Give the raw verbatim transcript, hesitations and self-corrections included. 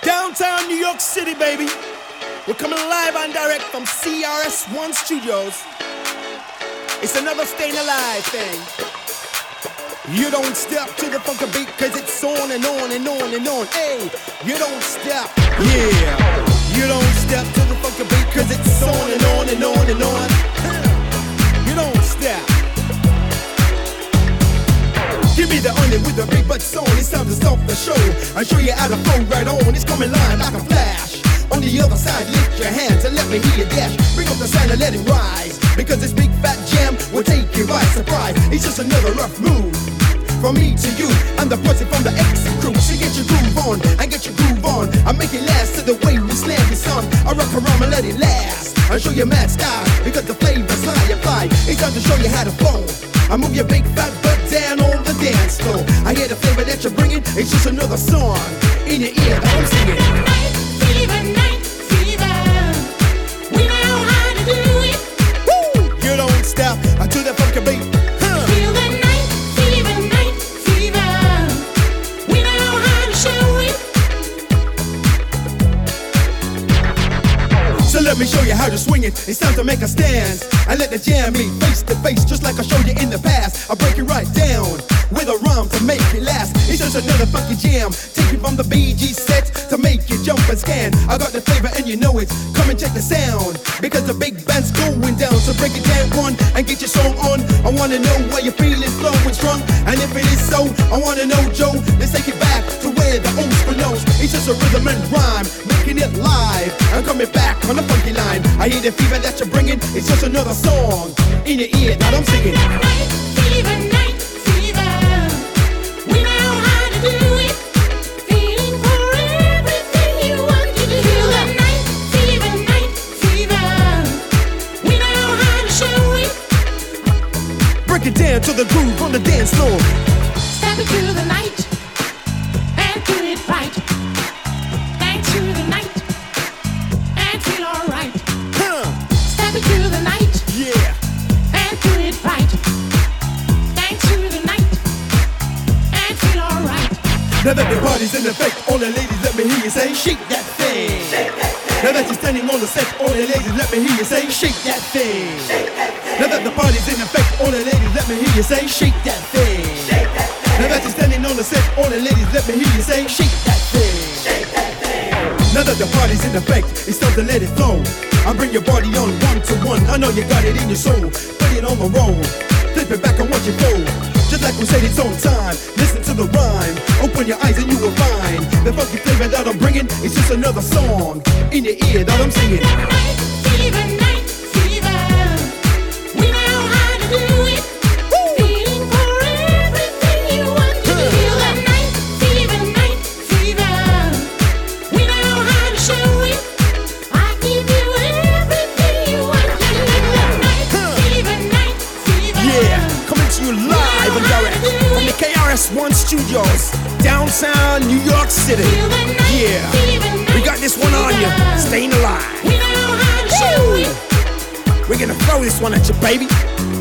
Downtown New York City, baby. We're coming live and direct from C R S one Studios. It's another Staying Alive thing. You don't step to the funky beat, cause it's on and on and on and on. Hey, you don't step, yeah. You don't step to the funky beat, cause it's on and on and on and on. You don't step. Give me the onion with the big butt song. It's time to stop the show. I'll show you how to flow right on. It's coming live like a flash. On the other side, lift your hands and let me hear you dash. Bring up the sound and let it rise, because this big fat jam will take you by surprise. It's just another rough move from me to you. I'm the person from the X crew. So get your groove on and get your groove on. I make it last to the way we slam this song. I rock around and let it last. I'll show you mad style, because the flavor's high applied. It's time to show you how to flow. I move your big fat butt down on the dance floor. I hear the flavor that you're bringing. It's just another song in your ear that I'm singing. Night fever, night fever. We know how to do it. Woo! You don't stop until the funky beat. Huh. Feel the night fever, night fever. We know how to show it. So let me show you how to swing it. It's time to make a stand and let the jam meet face to face, just like I showed you in the past. I break it right down with a rhyme to make it last. It's just another funky jam, take it from the B G set to make you jump and scan. I got the flavor and you know it. Come and check the sound, because the big band's going down. So break it down one and get your song on. I wanna know why you're feeling flowing strong, and if it is so, I wanna know, Joe. Let's take it back to where the old school knows. It's just a rhythm and rhyme, making it live and coming back on the funky line. I hear the fever that you're bringing. It's just another song in your ear that I'm singing. Night fever, night fever. We know how to do it. Feeling for everything you want to do. Feel the night fever, night fever. We know how to show it. Break it down to the groove on the dance floor. Step into the night and do it right. Dance through the night and feel alright. Huh. Step into the night Yeah. and do it right. Dance through the night and feel alright. Now that the party's in effect, all the ladies, let me hear you say, shake that thing. Now that you're standing on the set, all the ladies, let me hear you say, shake that thing. Now that the party's in effect, all the ladies, let me hear you say, shake that thing. Now that you're standing on the set, all the ladies, let me hear you say, shake that thing. Now that the party's in effect, it's time to let it flow. I bring your body on one to one. I know you got it in your soul. Put it on the roll. Flip it back and watch it go. Just like we said, it's on time. Listen to the rhyme. Open your eyes and you will find the funky flavor that I'm bringing. It's just another song in your ear that I'm singing. Night fever, night fever. We know how to do it. Feeling for everything you want to do. Feel the night fever, night fever. We know how to show it. I give you everything you want to do. Night fever, night fever. Yeah, coming to you live and direct from the K R S one Studios, downtown New York City. Yeah, we got this one on you, Staying Alive. We know how to show it. We're gonna throw this one at you, baby.